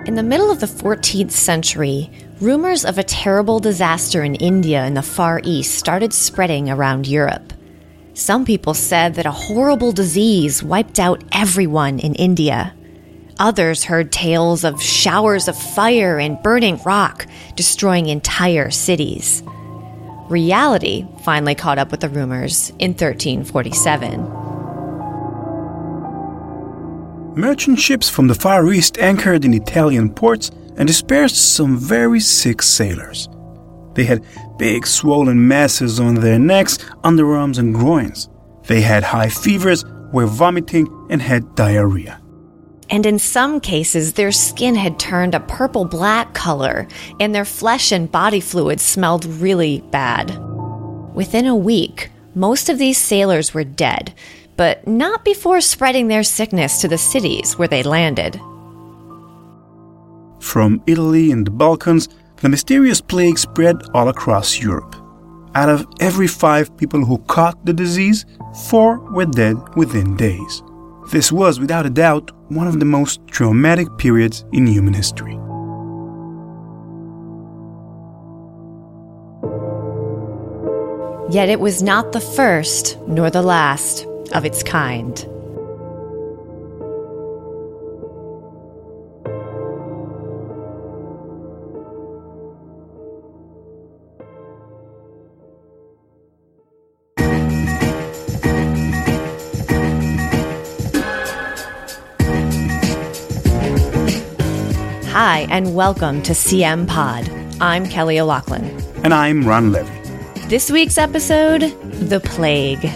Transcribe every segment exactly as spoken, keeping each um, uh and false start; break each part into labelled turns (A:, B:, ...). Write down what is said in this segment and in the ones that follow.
A: In the middle of the fourteenth century, rumors of a terrible disaster in India in the Far East started spreading around Europe. Some people said that a horrible disease wiped out everyone in India. Others heard tales of showers of fire and burning rock, destroying entire cities. Reality finally caught up with the rumors in thirteen forty-seven.
B: Merchant ships from the Far East anchored in Italian ports and dispersed some very sick sailors. They had big swollen masses on their necks, underarms and groins. They had high fevers, were vomiting, and had diarrhea.
A: And in some cases, their skin had turned a purple-black color, and their flesh and body fluids smelled really bad. Within a week, most of these sailors were dead, but not before spreading their sickness to the cities where they landed.
B: From Italy and the Balkans, the mysterious plague spread all across Europe. Out of every five people who caught the disease, four were dead within days. This was, without a doubt, one of the most traumatic periods in human history.
A: Yet it was not the first nor the last of its kind. Hi, and welcome to C M Pod. I'm Kelly O'Loughlin.
B: And I'm Ron Levy.
A: This week's episode, The Plague.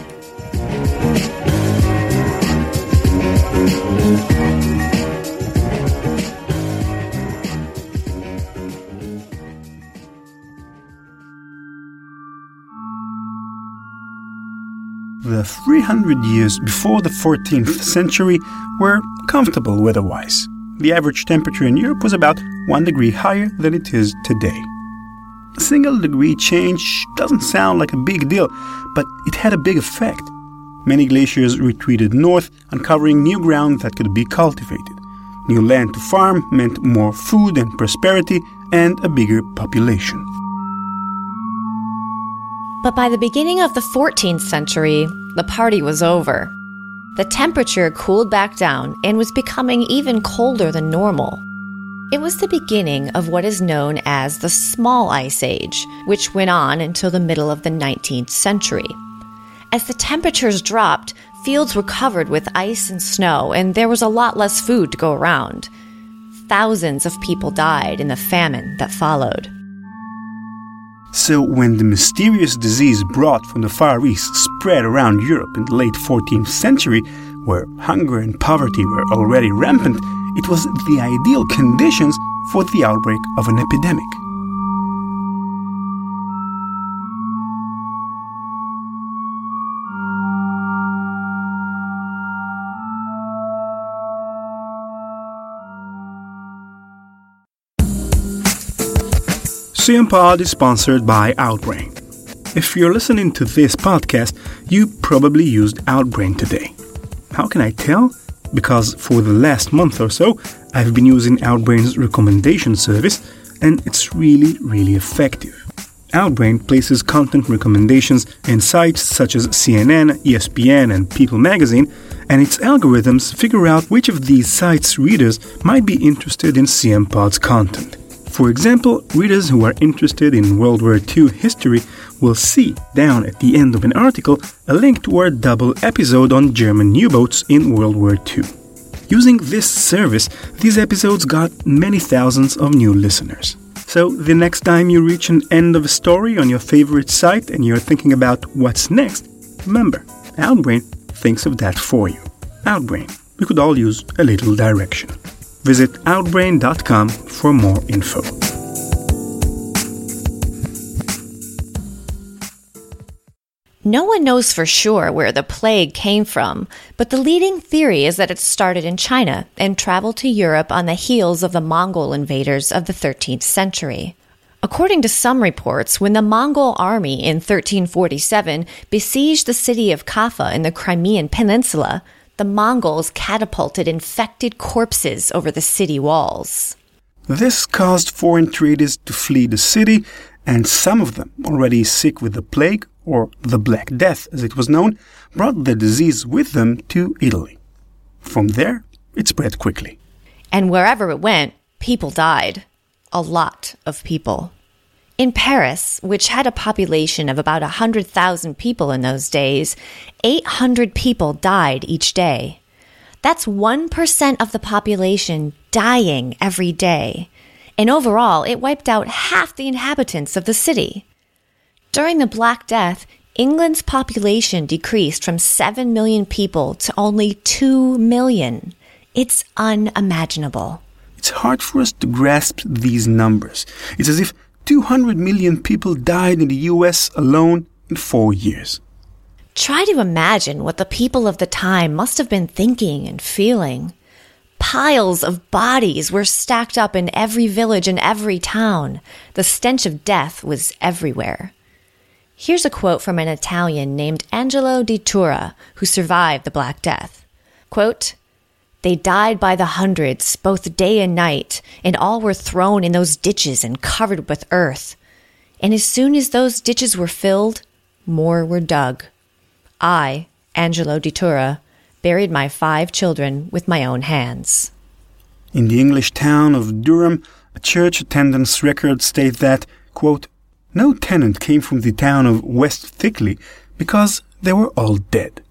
B: The three hundred years before the fourteenth century were comfortable weather-wise. The average temperature in Europe was about one degree higher than it is today. A single degree change doesn't sound like a big deal, but it had a big effect. Many glaciers retreated north, uncovering new ground that could be cultivated. New land to farm meant more food and prosperity and a bigger population.
A: But by the beginning of the fourteenth century, the party was over. The temperature cooled back down and was becoming even colder than normal. It was the beginning of what is known as the Small Ice Age, which went on until the middle of the nineteenth century. As the temperatures dropped, fields were covered with ice and snow, and there was a lot less food to go around. Thousands of people died in the famine that followed.
B: So when the mysterious disease brought from the Far East spread around Europe in the late fourteenth century, where hunger and poverty were already rampant, it was the ideal conditions for the outbreak of an epidemic. C M Pod is sponsored by Outbrain. If you're listening to this podcast, you probably used Outbrain today. How can I tell? Because for the last month or so, I've been using Outbrain's recommendation service, and it's really, really effective. Outbrain places content recommendations in sites such as C N N, E S P N, and People magazine, and its algorithms figure out which of these sites' readers might be interested in C M Pod's content. For example, readers who are interested in World War Two history will see, down at the end of an article, a link to our double episode on German U-boats in World War Two. Using this service, these episodes got many thousands of new listeners. So the next time you reach an end of a story on your favorite site and you're thinking about what's next, remember, Outbrain thinks of that for you. Outbrain, we could all use a little direction. Visit outbrain dot com for more info.
A: No one knows for sure where the plague came from, but the leading theory is that it started in China and traveled to Europe on the heels of the Mongol invaders of the thirteenth century. According to some reports, when the Mongol army in thirteen forty-seven besieged the city of Kaffa in the Crimean Peninsula, the Mongols catapulted infected corpses over the city walls.
B: This caused foreign traders to flee the city, and some of them, already sick with the plague, or the Black Death as it was known, brought the disease with them to Italy. From there, it spread quickly.
A: And wherever it went, people died. A lot of people. In Paris, which had a population of about one hundred thousand people in those days, eight hundred people died each day. That's one percent of the population dying every day. And overall, it wiped out half the inhabitants of the city. During the Black Death, England's population decreased from seven million people to only two million. It's unimaginable.
B: It's hard for us to grasp these numbers. It's as if two hundred million people died in the U S alone in four years.
A: Try to imagine what the people of the time must have been thinking and feeling. Piles of bodies were stacked up in every village and every town. The stench of death was everywhere. Here's a quote from an Italian named Angelo di Tura, who survived the Black Death. Quote, "They died by the hundreds, both day and night, and all were thrown in those ditches and covered with earth. And as soon as those ditches were filled, more were dug. I, Angelo di Tura, buried my five children with my own hands."
B: In the English town of Durham, a church attendance records state that, quote, "No tenant came from the town of West Thickley because they were all dead."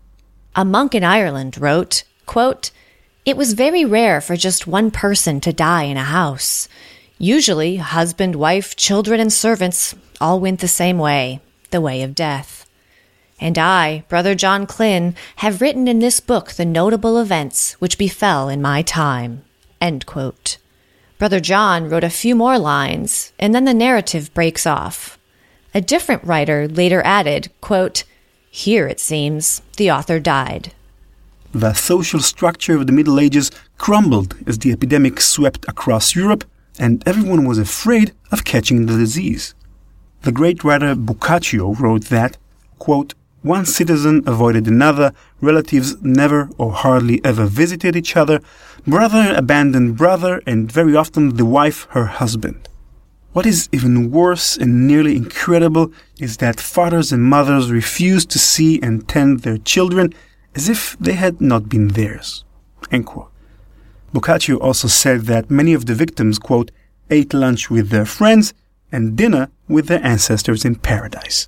A: A monk in Ireland wrote, quote, "It was very rare for just one person to die in a house. Usually, husband, wife, children, and servants all went the same way, the way of death. And I, Brother John Klyn, have written in this book the notable events which befell in my time." End quote. Brother John wrote a few more lines, and then the narrative breaks off. A different writer later added, quote, "Here, it seems, the author died."
B: The social structure of the Middle Ages crumbled as the epidemic swept across Europe, and everyone was afraid of catching the disease. The great writer Boccaccio wrote that, quote, "One citizen avoided another, relatives never or hardly ever visited each other, brother abandoned brother, and very often the wife her husband. What is even worse and nearly incredible is that fathers and mothers refused to see and tend their children as if they had not been theirs." End quote. Boccaccio also said that many of the victims, quote, "ate lunch with their friends and dinner with their ancestors in paradise."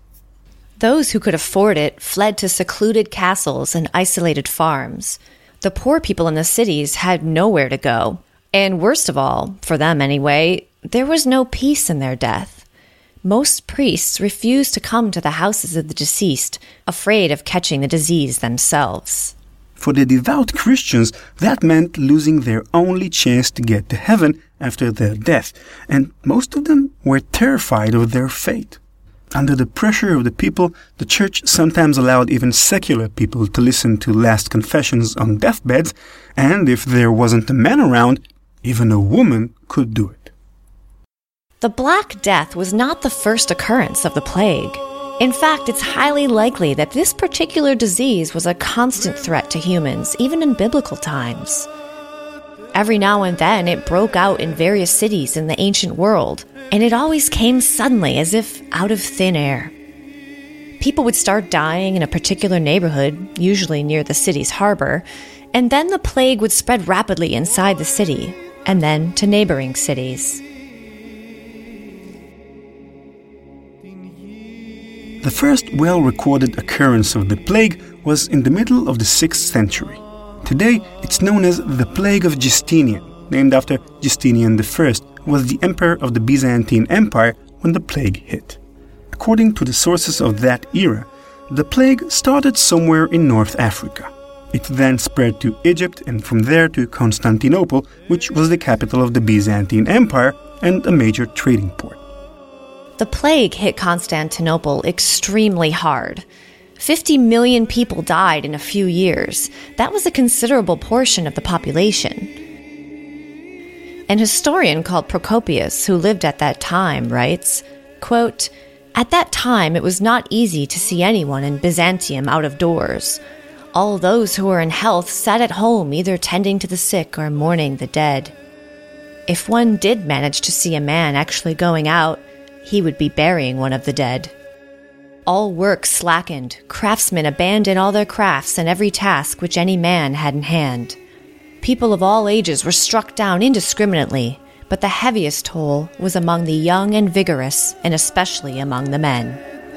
A: Those who could afford it fled to secluded castles and isolated farms. The poor people in the cities had nowhere to go. And worst of all, for them anyway, there was no peace in their death. Most priests refused to come to the houses of the deceased, afraid of catching the disease themselves.
B: For the devout Christians, that meant losing their only chance to get to heaven after their death, and most of them were terrified of their fate. Under the pressure of the people, the church sometimes allowed even secular people to listen to last confessions on deathbeds, and if there wasn't a man around, even a woman could do it.
A: The Black Death was not the first occurrence of the plague. In fact, it's highly likely that this particular disease was a constant threat to humans, even in biblical times. Every now and then, it broke out in various cities in the ancient world, and it always came suddenly, as if out of thin air. People would start dying in a particular neighborhood, usually near the city's harbor, and then the plague would spread rapidly inside the city, and then to neighboring cities.
B: The first well-recorded occurrence of the plague was in the middle of the sixth century. Today, it's known as the Plague of Justinian, named after Justinian the First, who was the emperor of the Byzantine Empire when the plague hit. According to the sources of that era, the plague started somewhere in North Africa. It then spread to Egypt and from there to Constantinople, which was the capital of the Byzantine Empire and a major trading port.
A: The plague hit Constantinople extremely hard. fifty million people died in a few years. That was a considerable portion of the population. An historian called Procopius, who lived at that time, writes, quote, "At that time it was not easy to see anyone in Byzantium out of doors. All those who were in health sat at home either tending to the sick or mourning the dead. If one did manage to see a man actually going out, he would be burying one of the dead. All work slackened, craftsmen abandoned all their crafts and every task which any man had in hand. People of all ages were struck down indiscriminately, but the heaviest toll was among the young and vigorous, and especially among the men.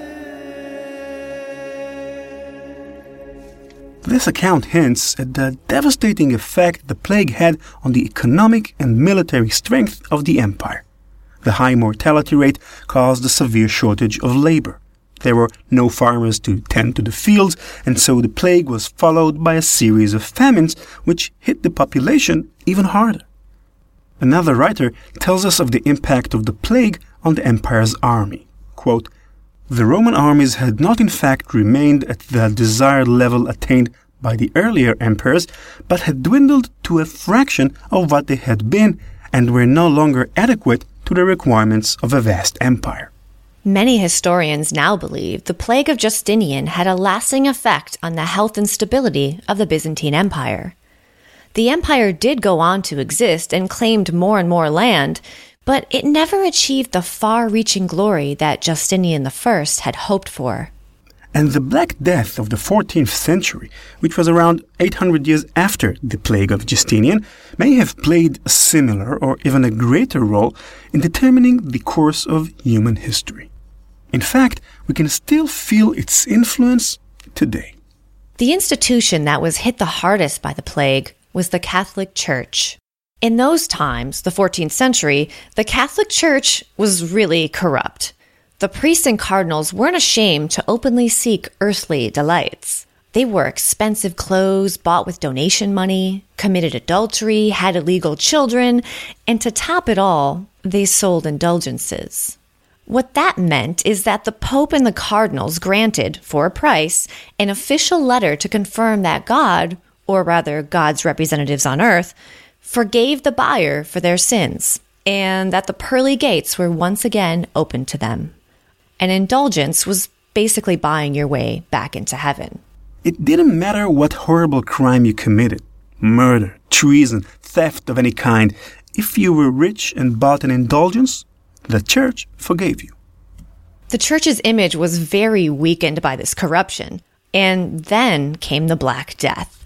B: This account hints at the devastating effect the plague had on the economic and military strength of the empire. The high mortality rate caused a severe shortage of labor. There were no farmers to tend to the fields, and so the plague was followed by a series of famines which hit the population even harder. Another writer tells us of the impact of the plague on the empire's army. Quote, "The Roman armies had not in fact remained at the desired level attained by the earlier emperors, but had dwindled to a fraction of what they had been and were no longer adequate to the requirements of a vast empire."
A: Many historians now believe the plague of Justinian had a lasting effect on the health and stability of the Byzantine Empire. The empire did go on to exist and claimed more and more land, but it never achieved the far-reaching glory that Justinian the First had hoped for.
B: And the Black Death of the fourteenth century, which was around eight hundred years after the plague of Justinian, may have played a similar or even a greater role in determining the course of human history. In fact, we can still feel its influence today.
A: The institution that was hit the hardest by the plague was the Catholic Church. In those times, the fourteenth century, the Catholic Church was really corrupt. The priests and cardinals weren't ashamed to openly seek earthly delights. They wore expensive clothes bought with donation money, committed adultery, had illegal children, and to top it all, they sold indulgences. What that meant is that the Pope and the cardinals granted, for a price, an official letter to confirm that God, or rather God's representatives on earth, forgave the buyer for their sins, and that the pearly gates were once again opened to them. An indulgence was basically buying your way back into heaven.
B: It didn't matter what horrible crime you committed, murder, treason, theft of any kind. If you were rich and bought an indulgence, the church forgave you.
A: The church's image was very weakened by this corruption, and then came the Black Death.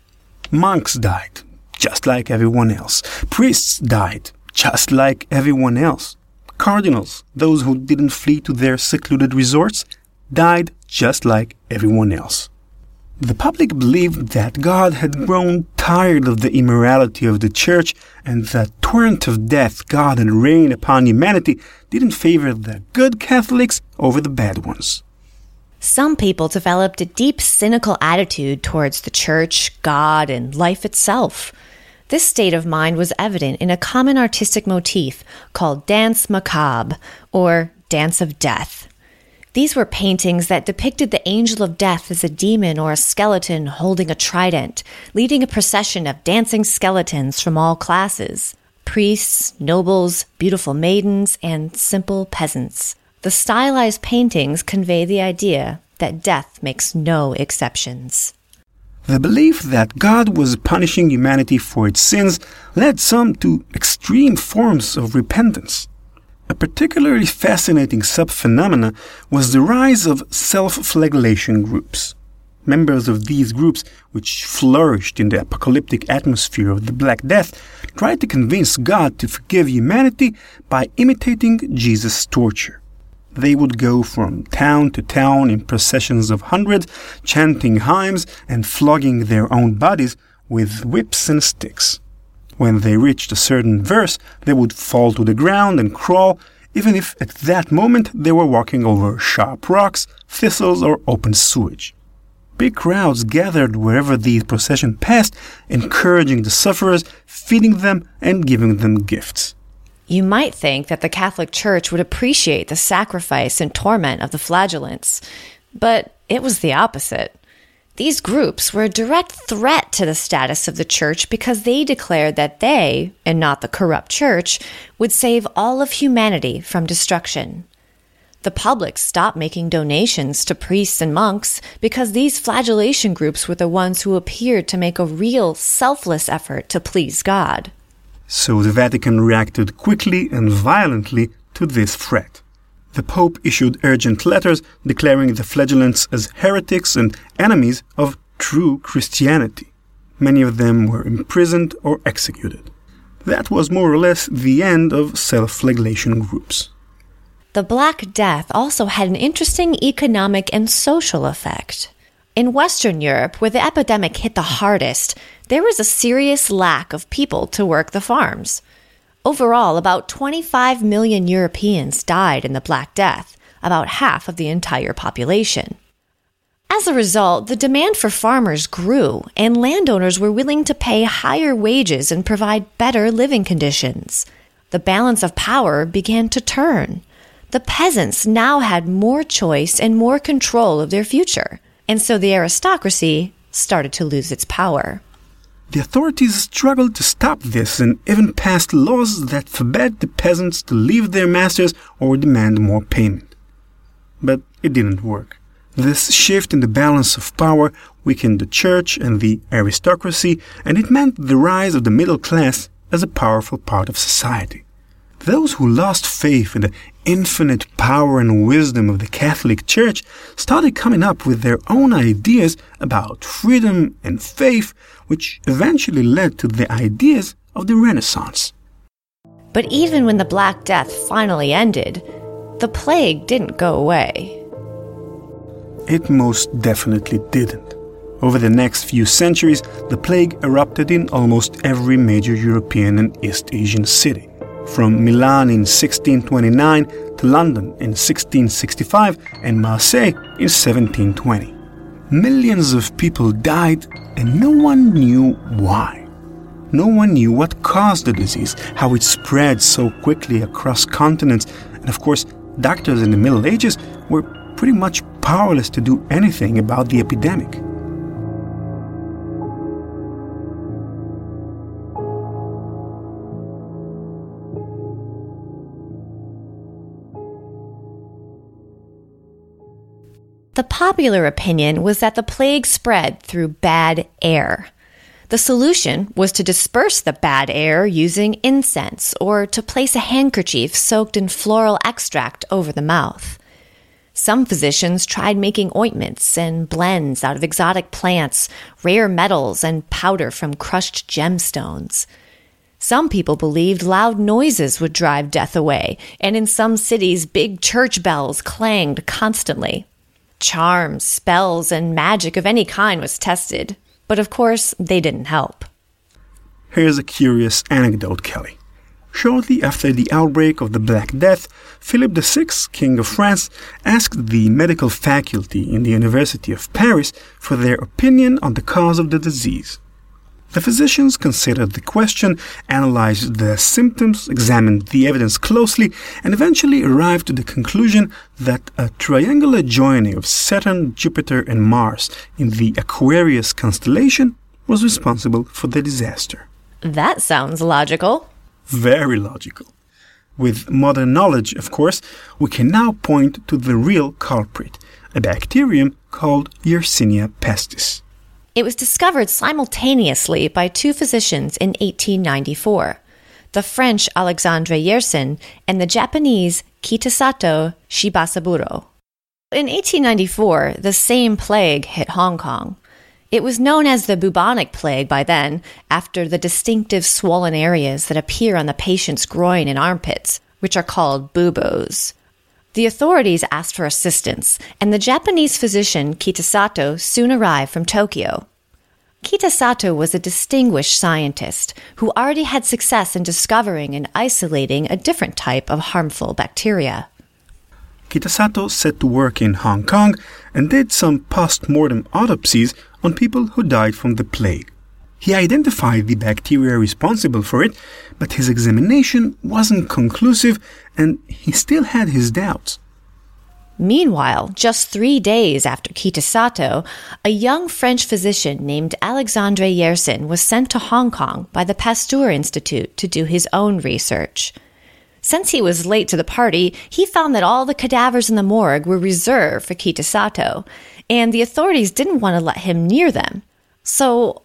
B: Monks died, just like everyone else. Priests died, just like everyone else. Cardinals, those who didn't flee to their secluded resorts, died just like everyone else. The public believed that God had grown tired of the immorality of the church, and the torrent of death God had rained upon humanity didn't favor the good Catholics over the bad ones.
A: Some people developed a deep cynical attitude towards the church, God, and life itself. This state of mind was evident in a common artistic motif called Danse Macabre, or Dance of Death. These were paintings that depicted the angel of death as a demon or a skeleton holding a trident, leading a procession of dancing skeletons from all classes: priests, nobles, beautiful maidens, and simple peasants. The stylized paintings convey the idea that death makes no exceptions.
B: The belief that God was punishing humanity for its sins led some to extreme forms of repentance. A particularly fascinating subphenomena was the rise of self-flagellation groups. Members of these groups, which flourished in the apocalyptic atmosphere of the Black Death, tried to convince God to forgive humanity by imitating Jesus' torture. They would go from town to town in processions of hundreds, chanting hymns and flogging their own bodies with whips and sticks. When they reached a certain verse, they would fall to the ground and crawl, even if at that moment they were walking over sharp rocks, thistles, or open sewage. Big crowds gathered wherever these processions passed, encouraging the sufferers, feeding them, and giving them gifts.
A: You might think that the Catholic Church would appreciate the sacrifice and torment of the flagellants, but it was the opposite. These groups were a direct threat to the status of the church because they declared that they, and not the corrupt church, would save all of humanity from destruction. The public stopped making donations to priests and monks because these flagellation groups were the ones who appeared to make a real, selfless effort to please God.
B: So the Vatican reacted quickly and violently to this threat. The Pope issued urgent letters declaring the flagellants as heretics and enemies of true Christianity. Many of them were imprisoned or executed. That was more or less the end of self-flagellation groups.
A: The Black Death also had an interesting economic and social effect. In Western Europe, where the epidemic hit the hardest, there was a serious lack of people to work the farms. Overall, about twenty-five million Europeans died in the Black Death, about half of the entire population. As a result, the demand for farmers grew, and landowners were willing to pay higher wages and provide better living conditions. The balance of power began to turn. The peasants now had more choice and more control of their future, and so the aristocracy started to lose its power.
B: The authorities struggled to stop this and even passed laws that forbade the peasants to leave their masters or demand more payment. But it didn't work. This shift in the balance of power weakened the church and the aristocracy, and it meant the rise of the middle class as a powerful part of society. Those who lost faith in the infinite power and wisdom of the Catholic Church started coming up with their own ideas about freedom and faith, which eventually led to the ideas of the Renaissance.
A: But even when the Black Death finally ended, the plague didn't go away.
B: It most definitely didn't. Over the next few centuries, the plague erupted in almost every major European and East Asian city. From Milan in sixteen twenty-nine to London in sixteen sixty-five and Marseille in seventeen twenty. Millions of people died and no one knew why. No one knew what caused the disease, how it spread so quickly across continents, and of course, doctors in the Middle Ages were pretty much powerless to do anything about the epidemic.
A: The popular opinion was that the plague spread through bad air. The solution was to disperse the bad air using incense or to place a handkerchief soaked in floral extract over the mouth. Some physicians tried making ointments and blends out of exotic plants, rare metals, and powder from crushed gemstones. Some people believed loud noises would drive death away, and in some cities big church bells clanged constantly. Charms, spells, and magic of any kind was tested, but of course they didn't help.
B: Here's a curious anecdote, Kelly. Shortly after the outbreak of the Black Death, Philip the Sixth, King of France, asked the medical faculty in the University of Paris for their opinion on the cause of the disease. The physicians considered the question, analyzed the symptoms, examined the evidence closely, and eventually arrived to the conclusion that a triangular joining of Saturn, Jupiter, and Mars in the Aquarius constellation was responsible for the disaster.
A: That sounds logical.
B: Very logical. With modern knowledge, of course, we can now point to the real culprit, a bacterium called Yersinia pestis.
A: It was discovered simultaneously by two physicians in eighteen ninety-four, the French Alexandre Yersin and the Japanese Kitasato Shibasaburo. In eighteen ninety-four, the same plague hit Hong Kong. It was known as the bubonic plague by then, after the distinctive swollen areas that appear on the patient's groin and armpits, which are called buboes. The authorities asked for assistance, and the Japanese physician Kitasato soon arrived from Tokyo. Kitasato was a distinguished scientist who already had success in discovering and isolating a different type of harmful bacteria.
B: Kitasato set to work in Hong Kong and did some post-mortem autopsies on people who died from the plague. He identified the bacteria responsible for it, but his examination wasn't conclusive and he still had his doubts.
A: Meanwhile, just three days after Kitasato, a young French physician named Alexandre Yersin was sent to Hong Kong by the Pasteur Institute to do his own research. Since he was late to the party, he found that all the cadavers in the morgue were reserved for Kitasato, and the authorities didn't want to let him near them. So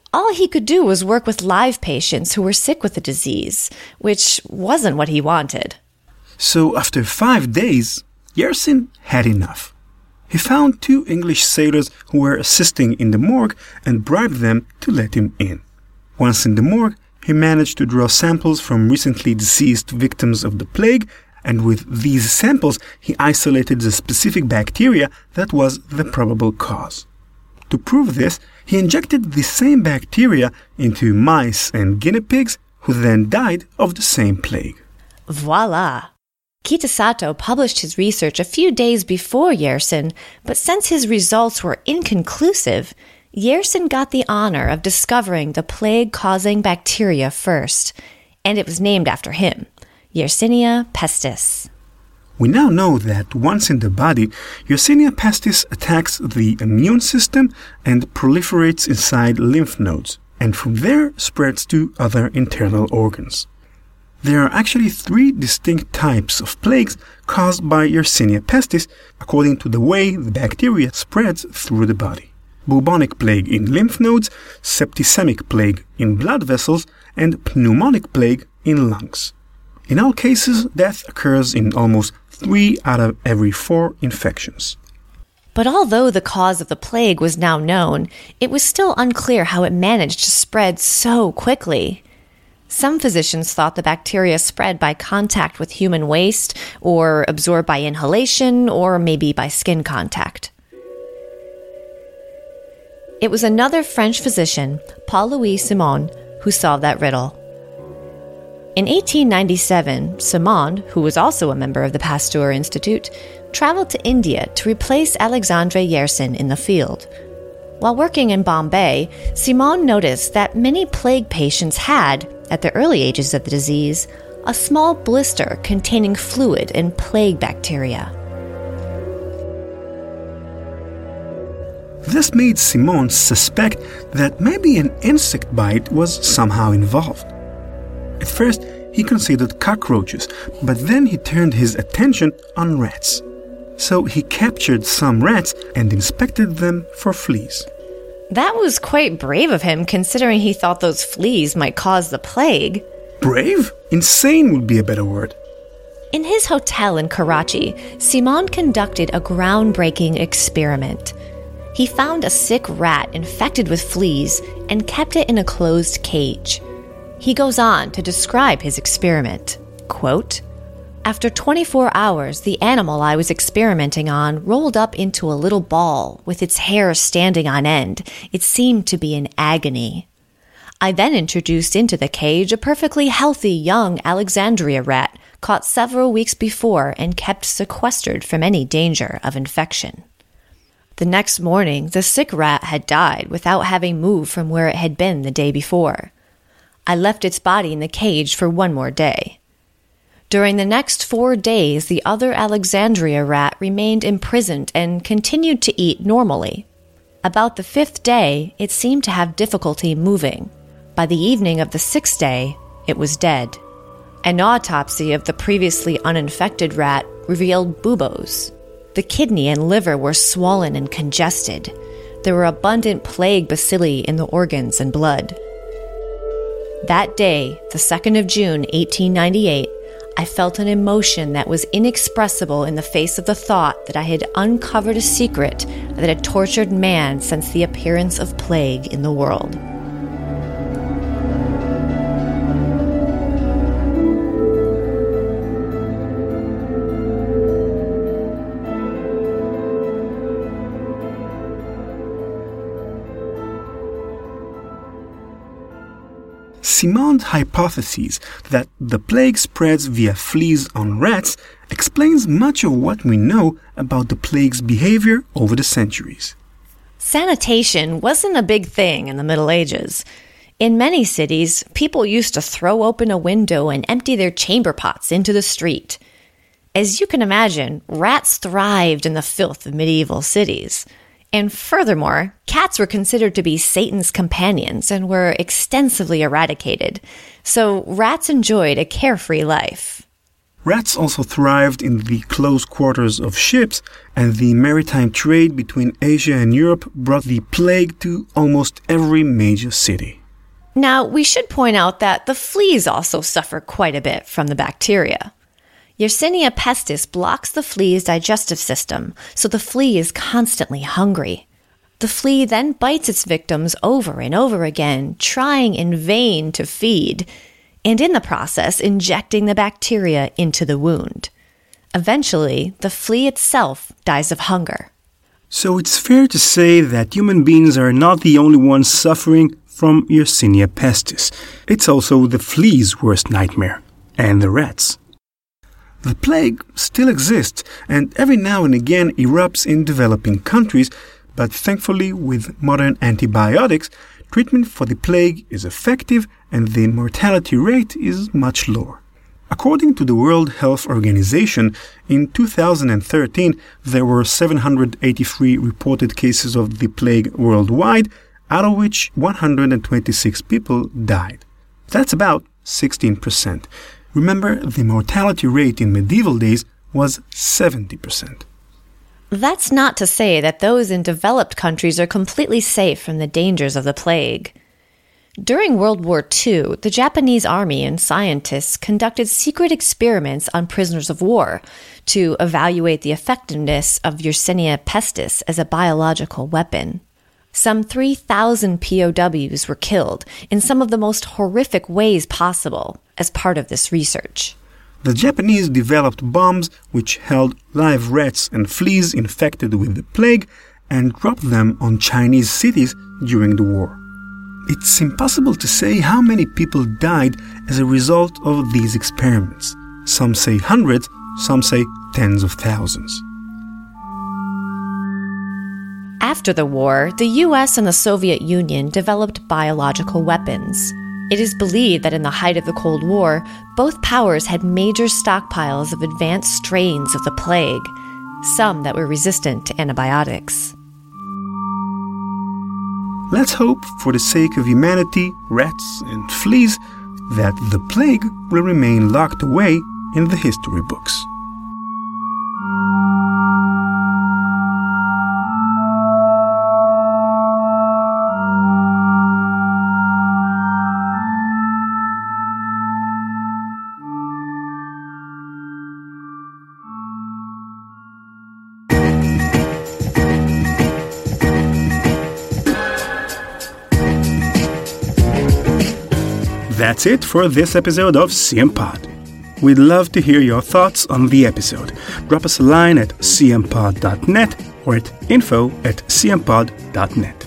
A: all he could do was work with live patients who were sick with the disease, which wasn't what he wanted.
B: So after five days, Yersin had enough. He found two English sailors who were assisting in the morgue and bribed them to let him in. Once in the morgue, he managed to draw samples from recently deceased victims of the plague, and with these samples, he isolated the specific bacteria that was the probable cause. To prove this, he injected the same bacteria into mice and guinea pigs, who then died of the same plague.
A: Voila! Kitasato published his research a few days before Yersin, but since his results were inconclusive, Yersin got the honor of discovering the plague-causing bacteria first, and it was named after him, Yersinia pestis.
B: We now know that once in the body, Yersinia pestis attacks the immune system and proliferates inside lymph nodes, and from there spreads to other internal organs. There are actually three distinct types of plagues caused by Yersinia pestis according to the way the bacteria spreads through the body. Bubonic plague in lymph nodes, septicemic plague in blood vessels, and pneumonic plague in lungs. In all cases, death occurs in almost three out of every four infections.
A: But although the cause of the plague was now known, it was still unclear how it managed to spread so quickly. Some physicians thought the bacteria spread by contact with human waste, or absorbed by inhalation, or maybe by skin contact. It was another French physician, Paul-Louis Simon, who solved that riddle. In eighteen ninety-seven, Simon, who was also a member of the Pasteur Institute, traveled to India to replace Alexandre Yersin in the field. While working in Bombay, Simon noticed that many plague patients had, at the early ages of the disease, a small blister containing fluid and plague bacteria.
B: This made Simon suspect that maybe an insect bite was somehow involved. At first, he considered cockroaches, but then he turned his attention on rats. So he captured some rats and inspected them for fleas.
A: That was quite brave of him, considering he thought those fleas might cause the plague.
B: Brave? Insane would be a better word.
A: In his hotel in Karachi, Simon conducted a groundbreaking experiment. He found a sick rat infected with fleas and kept it in a closed cage. He goes on to describe his experiment. Quote, "After twenty-four hours, the animal I was experimenting on rolled up into a little ball with its hair standing on end. It seemed to be in agony. I then introduced into the cage a perfectly healthy young Alexandria rat caught several weeks before and kept sequestered from any danger of infection. The next morning, the sick rat had died without having moved from where it had been the day before. I left its body in the cage for one more day. During the next four days, the other Alexandria rat remained imprisoned and continued to eat normally. About the fifth day, it seemed to have difficulty moving. By the evening of the sixth day, it was dead. An autopsy of the previously uninfected rat revealed buboes. The kidney and liver were swollen and congested. There were abundant plague bacilli in the organs and blood. That day, the second of June, eighteen ninety-eight, I felt an emotion that was inexpressible in the face of the thought that I had uncovered a secret that had tortured man since the appearance of plague in the world."
B: Simon's hypothesis that the plague spreads via fleas on rats explains much of what we know about the plague's behavior over the centuries.
A: Sanitation wasn't a big thing in the Middle Ages. In many cities, people used to throw open a window and empty their chamber pots into the street. As you can imagine, rats thrived in the filth of medieval cities. And furthermore, cats were considered to be Satan's companions and were extensively eradicated, so rats enjoyed a carefree life.
B: Rats also thrived in the close quarters of ships, and the maritime trade between Asia and Europe brought the plague to almost every major city.
A: Now, we should point out that the fleas also suffer quite a bit from the bacteria. Yersinia pestis blocks the flea's digestive system, so the flea is constantly hungry. The flea then bites its victims over and over again, trying in vain to feed, and in the process injecting the bacteria into the wound. Eventually, the flea itself dies of hunger.
B: So it's fair to say that human beings are not the only ones suffering from Yersinia pestis. It's also the flea's worst nightmare, and the rats. The plague still exists and every now and again erupts in developing countries, but thankfully with modern antibiotics, treatment for the plague is effective and the mortality rate is much lower. According to the World Health Organization, in two thousand thirteen there were seven hundred eighty-three reported cases of the plague worldwide, out of which one hundred twenty-six people died. That's about sixteen percent. Remember, the mortality rate in medieval days was seventy percent.
A: That's not to say that those in developed countries are completely safe from the dangers of the plague. During World War Two, the Japanese army and scientists conducted secret experiments on prisoners of war to evaluate the effectiveness of Yersinia pestis as a biological weapon. Some three thousand P O Ws were killed in some of the most horrific ways possible as part of this research.
B: The Japanese developed bombs which held live rats and fleas infected with the plague and dropped them on Chinese cities during the war. It's impossible to say how many people died as a result of these experiments. Some say hundreds, some say tens of thousands.
A: After the war, the U S and the Soviet Union developed biological weapons. It is believed that in the height of the Cold War, both powers had major stockpiles of advanced strains of the plague, some that were resistant to antibiotics.
B: Let's hope, for the sake of humanity, rats and fleas, that the plague will remain locked away in the history books. That's it for this episode of C M Pod. We'd love to hear your thoughts on the episode. Drop us a line at c m pod dot net or at info at c m pod dot net.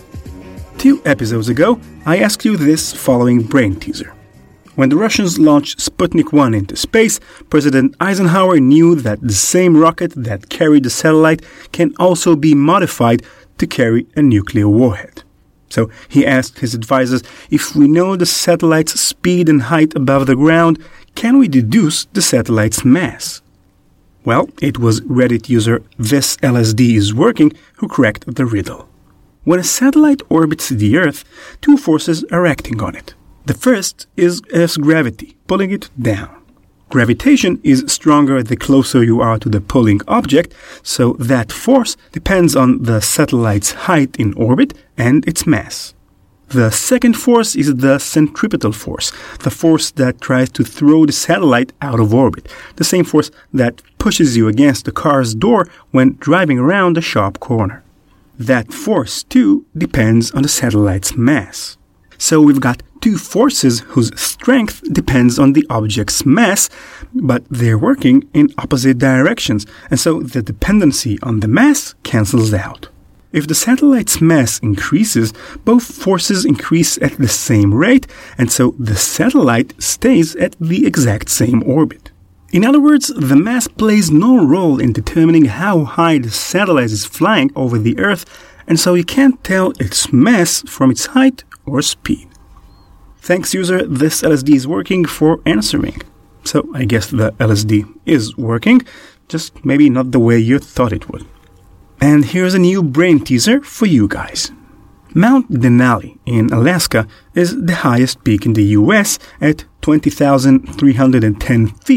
B: Two episodes ago, I asked you this following brain teaser. When the Russians launched Sputnik one into space, President Eisenhower knew that the same rocket that carried the satellite can also be modified to carry a nuclear warhead. So he asked his advisors, if we know the satellite's speed and height above the ground, can we deduce the satellite's mass? Well, it was Reddit user This L S D is Working who cracked the riddle. When a satellite orbits the Earth, two forces are acting on it. The first is Earth's gravity, pulling it down. Gravitation is stronger the closer you are to the pulling object, so that force depends on the satellite's height in orbit and its mass. The second force is the centripetal force, the force that tries to throw the satellite out of orbit, the same force that pushes you against the car's door when driving around a sharp corner. That force, too, depends on the satellite's mass. So we've got two forces whose strength depends on the object's mass, but they're working in opposite directions, and so the dependency on the mass cancels out. If the satellite's mass increases, both forces increase at the same rate, and so the satellite stays at the exact same orbit. In other words, the mass plays no role in determining how high the satellite is flying over the Earth, and so you can't tell its mass from its height or speed. Thanks, user This L S D is Working for answering. So I guess the L S D is working, just maybe not the way you thought it would. And here's a new brain teaser for you guys. Mount Denali in Alaska is the highest peak in the U S at twenty thousand three hundred ten feet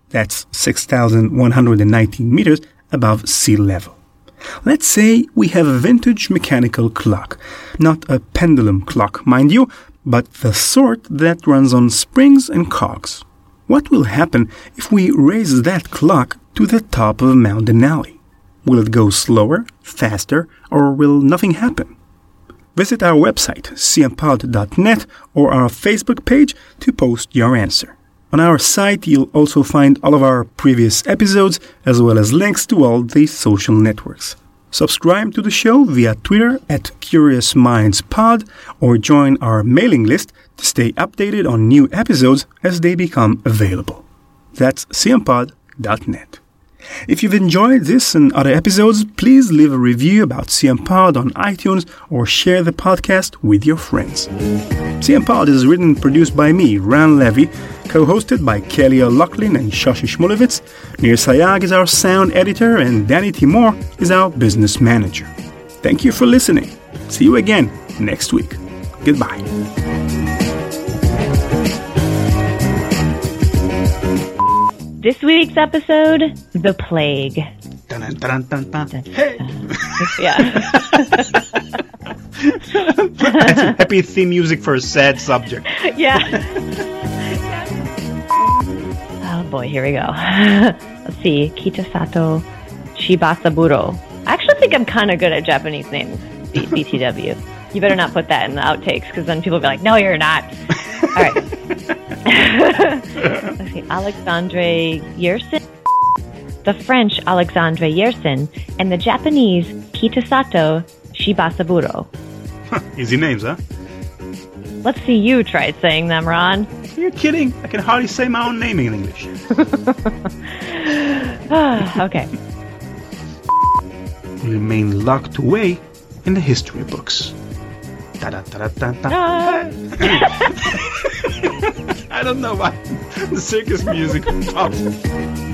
B: That's six thousand one hundred nineteen meters above sea level. Let's say we have a vintage mechanical clock, not a pendulum clock, mind you, but the sort that runs on springs and cogs. What will happen if we raise that clock to the top of Mount Denali? Will it go slower, faster, or will nothing happen? Visit our website, c m pod dot net, or our Facebook page to post your answer. On our site, you'll also find all of our previous episodes, as well as links to all the social networks. Subscribe to the show via Twitter at Curious Minds Pod, or join our mailing list to stay updated on new episodes as they become available. That's c m pod dot net. If you've enjoyed this and other episodes, please leave a review about C M Pod on iTunes or share the podcast with your friends. C M Pod is written and produced by me, Ran Levy, co-hosted by Kelly O'Loughlin and Shoshi Shmulevitz. Nir Sayag is our sound editor, and Danny Timor is our business manager. Thank you for listening. See you again next week. Goodbye.
A: This week's episode, The Plague.
B: Dun, dun, dun, dun. Hey!
A: Yeah.
B: That's a happy theme music for a sad subject.
A: Yeah. Oh boy, here we go. Let's see. Kitasato Shibasaburo. I actually think I'm kind of good at Japanese names, B- BTW. You better not put that in the outtakes, because then people will be like, no, you're not. All right. Let's see. Alexandre Yersin, the French Alexandre Yersin, and the Japanese Kitasato Shibasaburo.
B: Huh, easy names, huh?
A: Let's see you try saying them, Ron.
B: You're kidding. I can hardly say my own name in English.
A: Okay.
B: Remain locked away in the history books.
A: Ah.
B: I don't know why the circus music pops.